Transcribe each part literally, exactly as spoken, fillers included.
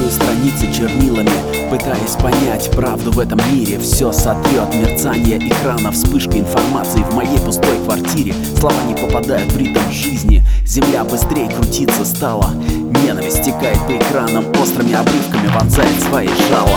Перелистываю страницы чернилами, пытаясь понять правду в этом мире. Все сотрет мерцание экрана, вспышка информации в моей пустой квартире. Слова не попадают в ритм жизни, земля быстрее крутиться стала. Ненависть текает по экранам, острыми обрывками вонзает свои жало.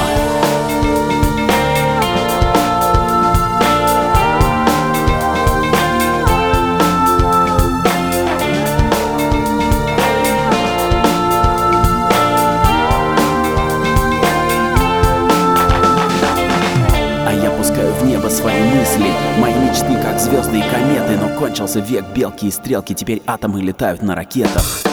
В небо свои мысли, мои мечты как звезды и кометы. Но кончился век белки и стрелки, теперь атомы летают на ракетах.